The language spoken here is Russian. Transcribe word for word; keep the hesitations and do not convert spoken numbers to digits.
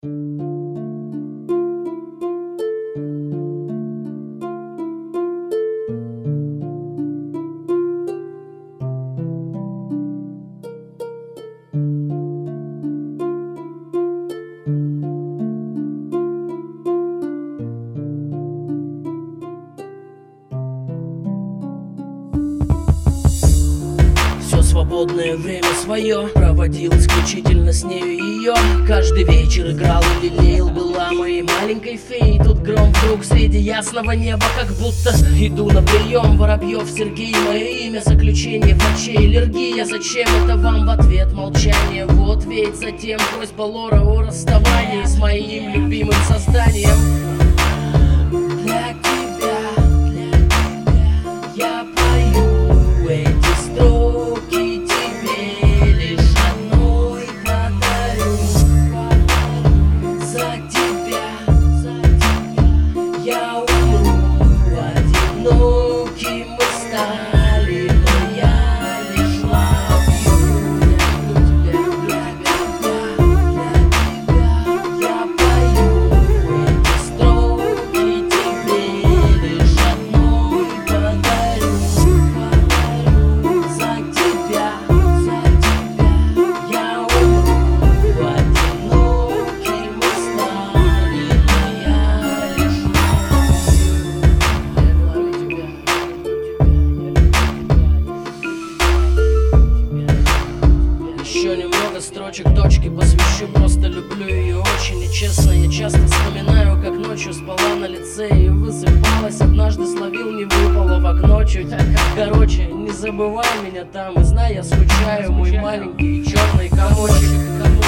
Свободное время свое проводил исключительно с нею ее. Каждый вечер играл и лелеял, была моей маленькой феей. Тут гром вдруг среди ясного неба, как будто иду на прием. Воробьев Сергей, мое имя, заключение врачей, аллергия. Зачем это вам? В ответ молчание. Вот ведь затем просьба Лора о расставании с моим любимым созданием. Для тебя, для тебя я пою эти строки. Я умру, одиноки мы стали, но я лишь ловлю. Для тебя, для тебя я пою эти строки, тебе лишь одной подарю. За тебя, за тебя я умру, одиноки мы стали, но я лишь еще немного строчек дочке посвящу, просто люблю ее очень. И честно, я часто вспоминаю, как ночью спала на лице и высыпалась. Однажды словил, не выпало в окно чуть. Короче, не забывай меня там, и знай, я скучаю, мой маленький черный комочек.